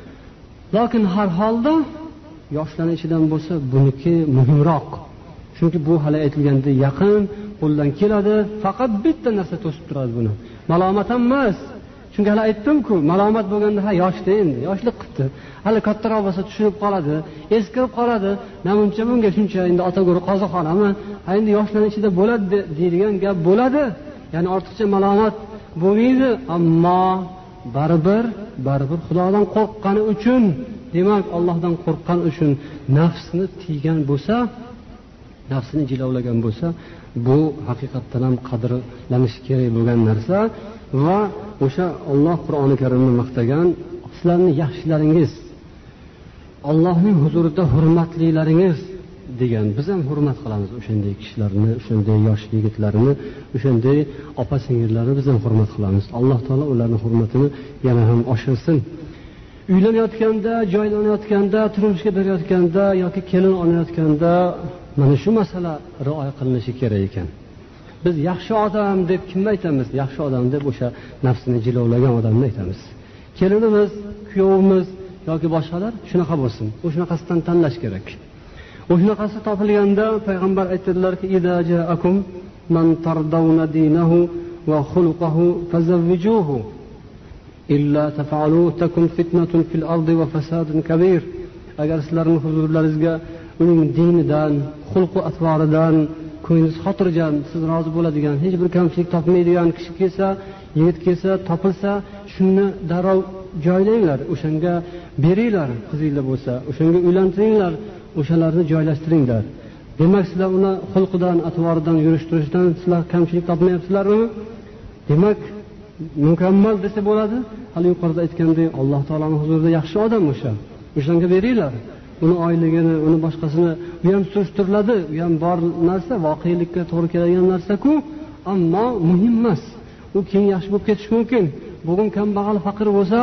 Lekin har holda yoshlarning ichidan bo'lsa, buniki muhimroq. Chunki bu hali aytilganda yaqin, qo'ldan keladi, faqat bitta narsa to'sib turadi buni. Malomat ham emas. Chunki hali aytdim-ku, malomat bo'lganda ha yoshda endi, yoshlik qildi. Hali kattaroq bo'lsa tushunib qoladi, eskirib qoladi. Namuncha bunga shuncha endi otago'ri qozoxonami? Ha endi yoshlarning ichida bo'ladi deydigan gap bo'ladi. Ya'ni ortiqcha malomat bo'lmaydi, ammo baribir, baribir Xudodan qo'rqqani uchun, demak Allohdan qo'rqqan uchun nafsini tiygan bo'lsa, nafsini jilovlagan bo'lsa, bu haqiqatdan ham qadrlanish kerak bo'lgan narsa va o'sha Alloh Qur'oni Karimni maqtagan sizlarning yaxshilaringiz, Allohning huzurida hurmatlilaringiz degan. Biz ham hurmat qilamiz o'shanday kishilarni, o'shanday yosh yigitlarni, o'shanday opa-singillarni biz ham hurmat qilamiz. Alloh taolo ularning hurmatini yana ham oshirsin. Uylanayotganda, joylanayotganda, turmushga berayotganda yoki kelin olinayotganda mana shu masala rioya qilinishi kerak ekan. Biz yaxshi odam deb kimni aytamiz? Yaxshi odam deb o'sha nafsini jilovlagan odamni aytamiz. Kelinimiz, kuyovimiz yoki boshqalar shunaqa bo'lsin. O'shunaqasidan tanlash kerak. O'shunaqasi topilganda payg'ambar aytadilarki: "Idza ja'akum man tardawna dinahu va xuluquhu fazawwijuhu illa taf'alu takun fitnatun fil ardi va fasadun kabir." Agar sizlarning huzurlaringizga uning dinidan, xulq va atvoridan ko'nglingiz xotirjam, siz rozi bo'ladigan, hech bir kamchilik topmaydigan kishi kelsa, yigit kelsa, topilsa, shuni darrov joylanglar, o'shanga beringlar, qizinglar bo'lsa, o'shanga uylantiringlar, o'shalarni joylashtiringlar. Demak, sizlar uni xulqidan, atvoridan, yurishtirishdan sizlar kamchilik topmayapsizlarmi? Demak, mukammal desa bo'ladi. Hali yuqorida aytgandek, Alloh taolaning huzurida yaxshi odam o'sha. O'shanga beringlar. Uni oyligini, uni boshqasini bu ham surishtiriladi, bu ham bor narsa, voqelikka to'g'ri keladigan narsa-ku, ammo muhim emas. U keyin yaxshi bo'lib ketishi mumkin. Bugun kambag'al, faqir bo'lsa,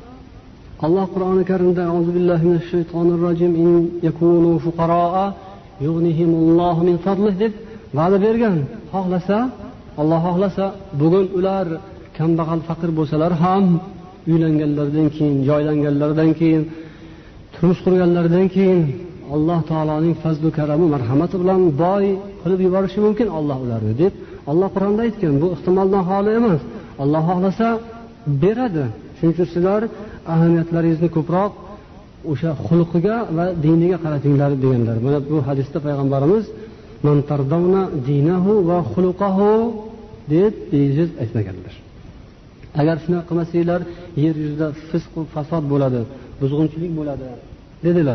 Alloh Qur'oni Karimda "Auzu billahi minash shaytonir rojim in yakunu fuqaraa yughnihimullohu min fadlihi" deb va'da bergan. Xohlasa, Alloh xohlasa, bugun ular kambag'al, faqir bo'lsalar ham uylanganlardan keyin, joylanganlardan keyin, turmush qurganlaridan keyin Alloh taoloning fazl va karami, marhamati bilan boy qilib yuborishi mumkin Alloh ularni deb Alloh Qur'onda aytgan. Bu ehtimoldan xoli emas. Alloh xohlasa beradi. Shuning uchun sizlar ahamiyatlaringizni ko'proq o'sha xulqiga va diniga qaratinglar deganlar. Mana bu hadisda payg'ambarimiz "Man tardawna dinahu va xuluqahu" deb bejiz aytmaganlar. Agar shuni qilmasanglar, yer yuzida fisq va fasod bo'ladi, buzg'unchilik bo'ladi dedilar.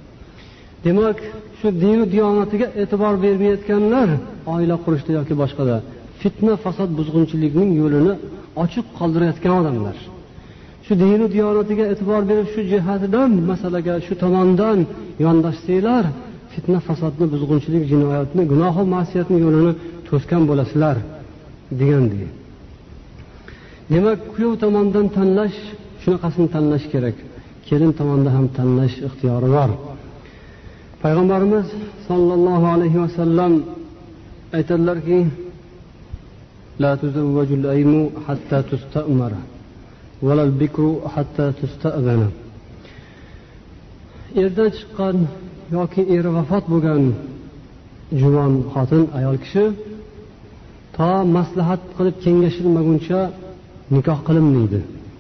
Demak, shu din va diyonatiga e'tibor bermayotganlar oila qurishda yoki boshqada fitna, fasod, buzg'unchilikning yo'lini ochiq qoldirayotgan odamlar. Shu din va diyonatiga e'tibor berib, shu jihatidan masalaga shu tomondan yondashsanglar, fitna, fasodni, buzg'unchilik, jinoyatni, gunoh va ma'siyatning yo'lini to'sgan bo'lasizlar degandek. Demak, kuyov tomonidan tanlash, shunaqasini tanlash kerak. Kelin tomonidan ham tanlash ixtiyori bor. Payg'ambarimiz sollallohu alayhi vasallam aytadilarki: "La tuzawwajul aymu hatta tusta'mara, va lal bikru hatta tusta'zana." Erdan chiqqan yoki eri vafot bo'lgan juvon xotin ayol kishi to maslahat qilib kengashilmaguncha nikoh qilinmaydi.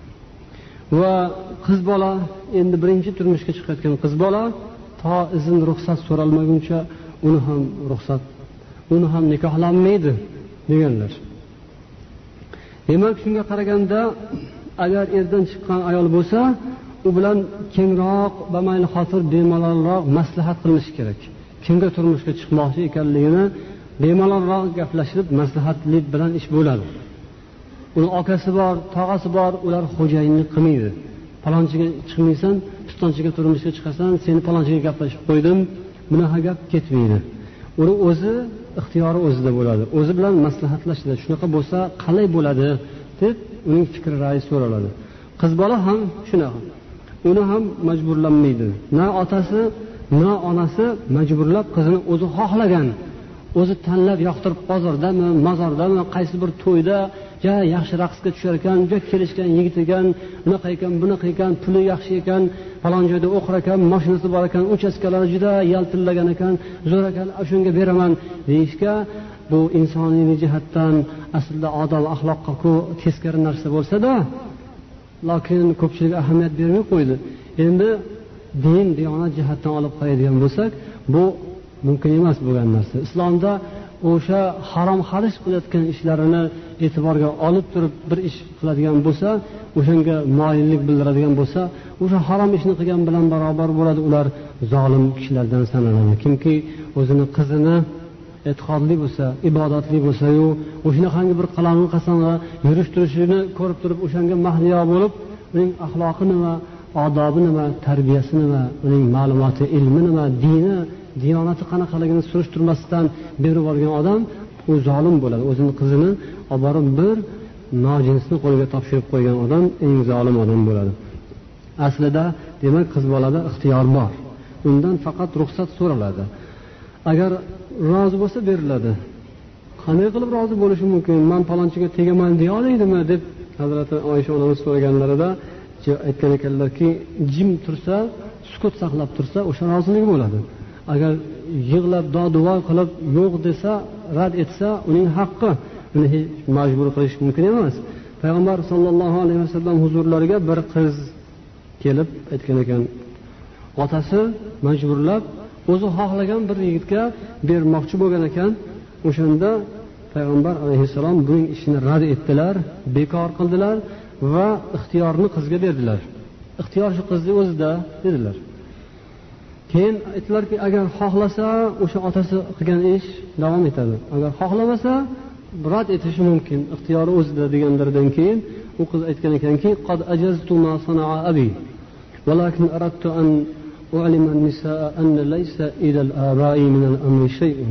Va qiz bola endi birinchi turmushga chiqayotgan qiz bola to izn ruxsat so'ralmaguncha uni ham ruxsat uni ham nikohlanmaydi deganlar. Demak, shunga qaraganda agar erdan chiqqan ayol bo'lsa, u bilan kengroq va mayli xotir bemalolroq maslahat qilinishi kerak. Kimga turmushga chiqmoqchi ekanligini bemalolroq gaplashib, maslahatli bilan ish bo'ladi. Uni akasi bor, tog'asi bor, ular xo'jayinlik qilmaydi. Palonchiga chiqmaysan, pistonchiga turmushga chiqasan, seni palonchiga gaplashib qo'ydim, bunaqa gap ketmaydi. Uni o'zi ixtiyori o'zida bo'ladi. O'zi bilan maslahatlashadi. Shunaqa bo'lsa qalay bo'ladi deb uning fikri ra'yi so'raladi. Qiz bola ham shunaqa. Uni ham majburlanmaydi. Na otasi, na onasi majburlab qizini o'zi xohlagan, o'zi tanlab yoqtirib bozordami, mozordami, qaysi bir to'yda ja yaxshi raqsga tushar ekan, ja kelishgan yigit ekan, bunaqa ekan, bunaqa ekan, puli yaxshi ekan, falon joyda o'qir ekan, mashinasi bor ekan, uchastkalari juda yaltillagan ekan, zo'r ekan, shunga beraman deyishga, bu insoniy jihatdan aslida odob axloqqa ku teskari narsa bo'lsa-da, lekin ko'pchilik ahamiyat bermay qo'ydi. Endi din, diyonat jihatdan olib qo'yadigan bo'lsak, bu mumkin emas bo'lgan narsa. Islomda o'sha harom xarish qilayotgan ishlarini e'tiborga olib turib bir ish qiladigan bo'lsa, o'shanga moyillik bildiradigan bo'lsa, o'sha harom ishni qilgan bilan barobar bo'ladi. Ular zolim kishilardan sanaladi. Kimki o'zini qizini e'tiqodli bo'lsa, ibodatli bo'lsa-yu, o'shanaqangi bir qalami qasamga yurish turishini ko'rib turib, o'shanga mahliyo bo'lib, uning axloqi nima, odobi nima, tarbiyasi nima, uning ma'lumoti, ilmi nima, dini, diyonati qanaqaligini surishtirmasdan berib olgan odam u zolim bo'ladi. O'zini qizini olib borib bir nojinsni qo'liga topshirib qo'ygan odam eng zolim odam bo'ladi. Aslida demak qiz bolada ixtiyor bor. Undan faqat ruxsat so'raladi. Agar rozi bo'lsa beriladi. Qanday qilib rozi bo'lishi mumkin? Men palonchiga tegaman deya olaydimi deb Hazrati Oysha onamiz so'raganlarida aytgan ekanlarki, jim tursa, sukut saqlab tursa, o'sha rozilik bo'ladi. Agar yig'lab do-duo qilib yo'q desa, rad etsa, uning haqqi. Uni hech majbur qilish mumkin emas. Payg'ambar sollallohu alayhi vasallam huzurlariga bir qiz kelib aytgan ekan, otasi majburlab o'zi xohlagan bir yigitga bermoqchi bo'lgan ekan. O'shanda Payg'ambar alayhisalom buning ishini rad etdilar, bekor qildilar va ixtiyorni qizga berdilar. Ixtiyor shu qizning o'zida dedilar. Keyin aytdilarki, agar xohlasa o'sha otasi qilgan ish davom etadi. Agar xohlamasa rad etishi mumkin. Ixtiyori o'zida deganlardan keyin u qiz aytgan ekanki, qad ajaztu ma sana'a abi, walakin aradtu an u'lima an-nisaa anna laysa ila al-aba'i min al-amri shay'un.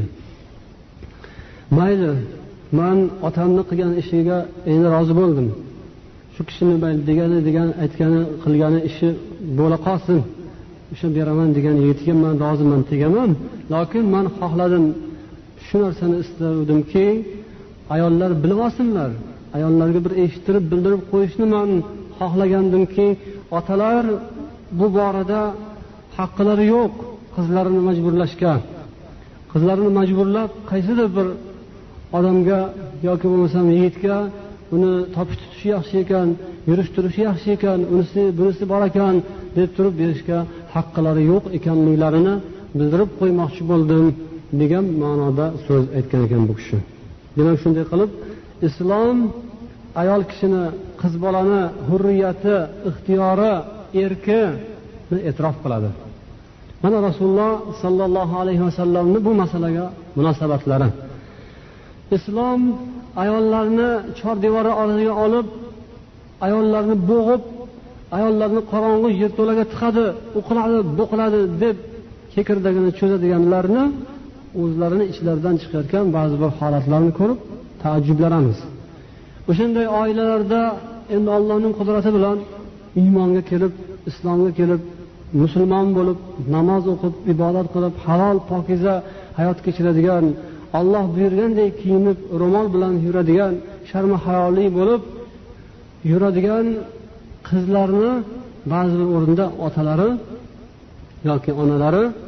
Mayli, men otamning qilgan ishiga endi rozi bo'ldim. Shu kishini mayli degani degan aytgani qilgani ishi bo'la qolsin. O'sha beraman degan yigitga men roziman, tegaman. Lekin men xohladim, shu narsani istardimki, ayollar bilib olsinlar. Ayollarga bir eshittirib, bildirib qo'yishni men xohlagandimki, otalar bu borada haqqilari yo'q qizlarini majburlashga. Qizlarini majburlab qaysidir bir odamga yoki bo'lmasam yigitga uni topish tutishi yaxshi ekan, yurish turishi yaxshi ekan, unisi bunisi bor ekan deb turib berishga haqqilari yo'q ekanliklarini bildirib qo'ymoqchi bo'ldim degan ma'noda so'z aytgan ekan bu kishi. Demak, shunday qilib islom ayol kishini, qiz bolani hurriyati, ixtiyori, erkini e'tirof qiladi. Mana Rasululloh sallallohu alayhi vasallamning bu masalaga munosabatlari. Islom ayollarni chor devori orasiga olib, ayollarni bo'g'ib, ayollarni qorong'u yerto'laga tiqadi, u qiladi, bu qiladi deb kekirdagini cho'zadiganlarni o'zlarini ichlaridan chiqayotgan ba'zi bir holatlarni ko'rib taajjublanamiz. O'shanday oilalarda endi Allohning qudrati bilan iymonga kelib, islomga kelib, musulmon bo'lib, namoz o'qib, ibodat qilib, halol, pokiza hayot kechiradigan, Alloh buyurgandek kiyinib, ro'mol bilan yuradigan, sharma hayoli bo'lib yuradigan qizlarni ba'zi bir o'rinda otalari yoki onalari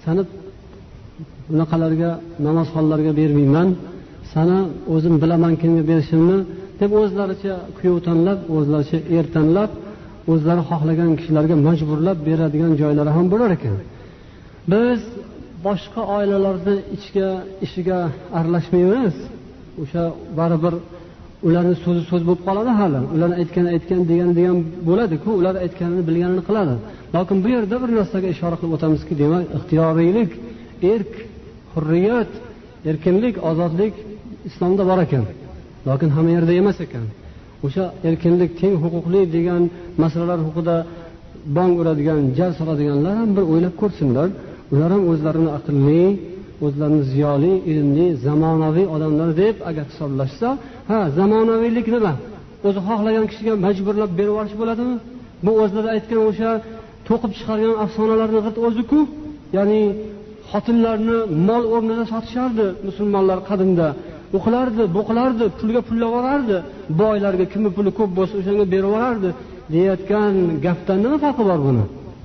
sani bunaqalarga namozxonlarga bermayman, sani o'zim bilaman kimga berishimni deb o'zlaricha kuyov tanlab, o'zlaricha er tanlab, o'zlari xohlagan kishilarga majburlab beradigan joylari ham bo'lar ekan. Biz boshqa oilalarning ichga ishiga aralashmaymiz. O'sha baribir ularning so'zi so'z bo'lib qoladi hali. Ularning aytgani aytgan, degani degan bo'ladi-ku, ular aytganini bilganini qiladi. Lekin bu yerda bir narsaga ishora qilib o'tamizki, demak, ixtiyoriylik, erk, hurriyat, erkinlik, ozodlik islomda bor ekan. Lekin hamma yerda emas ekan. O'sha erkinlik, teng huquqli degan masalalar haqida bong uradigan, jar soladiganlar ham bir o'ylab ko'rsinlar. Ular ham o'zlarini aqlli, o'zlarini ziyoli, ilmli, zamonaviy odamlar deb agar hisoblashsa, ha, zamonaviylik nima? O'zi xohlagan kishiga majburlab berib yuborish bo'ladimi? Bu o'zlari aytgan o'sha to'qib chiqargan afsonalarni g'irt o'zi-ku. Ya'ni xotinlarni mol o'rnida sotishardi musulmonlar qadimda. O'qilardi, bo'qilardi, pulga pullab yuborardi. Boylarga kimni puli ko'p bo'lsa o'shanga berib yuborardi deyotgan gapdan nima farqi bor buni?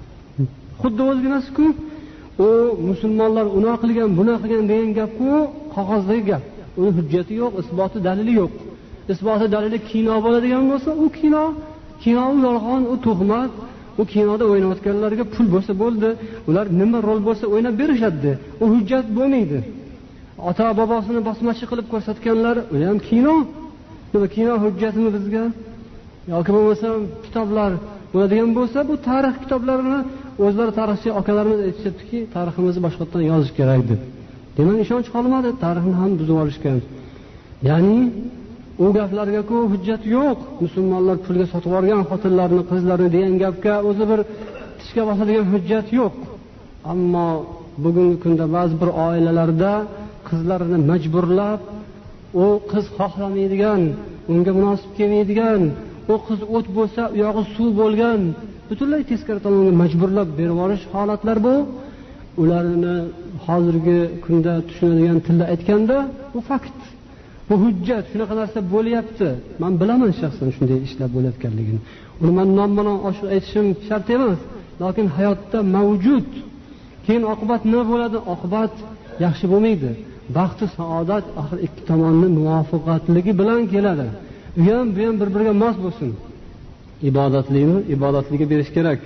Xuddi o'zginasi-ku. U musulmonlar unaqa qilgan, bunaqa qilgan degan gap-ku, qog'ozdagi gap. Uni hujjati yo'q, isboti, dalili yo'q. Isboti, dalili kino bo'ladigan bo'lsa, u kino, kino yolg'on, u tuhmat. U kinoda o'ynayotganlarga pul bo'lsa bo'ldi, ular nima rol bo'lsa o'ynab berishadi. U hujjat bo'lmaydi. Ota bobosini bosmachi qilib ko'rsatganlar, u ham kino. Nima kino hujjatmi bizga? Yoki bo'lmasa kitoblar bo'ladigan bo'lsa, bu tarix kitoblarini o'zlari tarixchi akalarimiz aytishdiki, tariximizni boshqatdan yozish kerak deb. Demak, ishonch qolmadi, tarixni ham buzib olishgan. Ya'ni u gaplarga-ku hujjat yo'q. Musulmonlar pulga sotib olgan xotinlarni, qizlarni degan gapga o'zi bir tishga bosadigan hujjat yo'q. Ammo bugungi kunda ba'zi bir oilalarda qizlarini majburlab, u qiz xohlamaydigan, unga munosib kelmaydigan, u qiz o't bo'lsa, u yog'i suv bo'lgan, butunlay teskari tomonga majburlab berib yuborish holatlar bu. Ularni hozirgi kunda tushunadigan tilda aytganda, bu fakt. Bu hujjat, shunaqa narsa bo'lyapti. Men bilaman shaxsan shunday ishlar bo'layotganligini. Uni men nom bilan oshib aytishim shart emas, lekin hayotda mavjud. Keyin oqibat nima bo'ladi? Oqibat yaxshi bo'lmaydi. Baxt va saodat axir ikki tomonning muvaffaqatligi bilan keladi. U ham bu ham bir-biriga mos bo'lsin. Ibodatlikni ibodatliga berish kerak.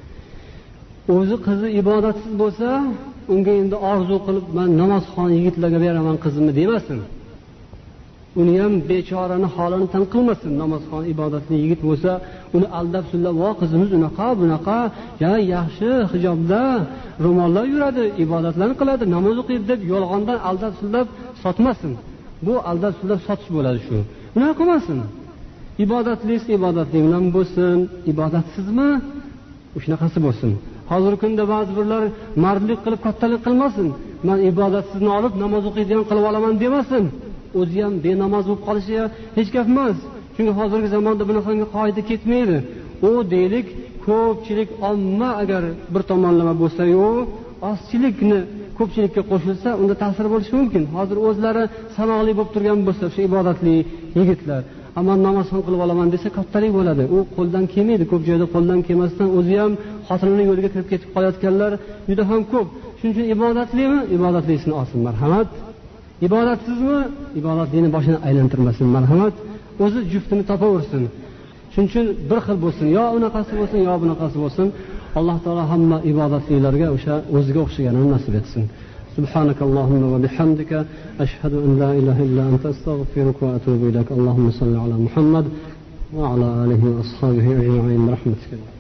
O'zi qizi ibodatsiz bo'lsa, unga endi orzu qilib, men namozxon yigitlarga beraman qizimni demasin. Uni ham bechorani holini tan qilmasin. Namozxon ibodatli yigit bo'lsa, uni aldab sullab, "Vo, qizimiz unaqa, bunaqa, ya yaxshi hijobda, ro'mollar yuradi, ibodatlarni qiladi, namoz o'qiydi" deb yolg'ondan aldab sullab sotmasin. Bu aldab sullab sotish bo'ladi shu. Unaqa qilmasin. Ibodatlisi ibodatli bilan bo'lsin, ibodatsizmi? Shunaqasi bo'lsin. Hozirgi kunda ba'zi birlar mardlik qilib kattalik qilmasin. Men ibodatsizni olib namoz o'qiydigan qilib olaman demasin. O'zi ham benamoz bo'lib qolishi hech gap emas. Chunki hozirgi zamonda bunaqangi qoida ketmaydi. U deylik, ko'pchilik omma agar bir tomonlama bo'lsa-yu, ozchilikni ko'pchilikka qo'shilsa, unda ta'sir bo'lishi mumkin. Hozir o'zlari sanoqli bo'lib turgan bo'lsa, shu ibodatli yigitlar, ammo namozxon qilib olaman desa kattalik bo'ladi. U qo'ldan kelmaydi, ko'p joyda qo'ldan kelmasdan o'zi ham xotinining yo'liga kirib ketib qolayotganlar juda ham ko'p. Shuning uchun ibodatlimi? Ibodatlisini olsin, marhamat. Ibodatsizmi? Ibodatlini boshini aylantirmasin, marhamat. O'zi juftini topaversin. Shuning uchun bir xil bo'lsin, yo unaqasi bo'lsin, yo bunaqasi bo'lsin. Alloh taolo hamma ibodatlilarga o'sha o'ziga o'xshaganini nasib etsin. Subhanakallohumma va bihamdika ashhadu an la ilaha illa anta astaghfiruka va atubu ilayk. Allohumma salli ala Muhammad va ala alihi va ashabihi ajma'in. Rahmatika.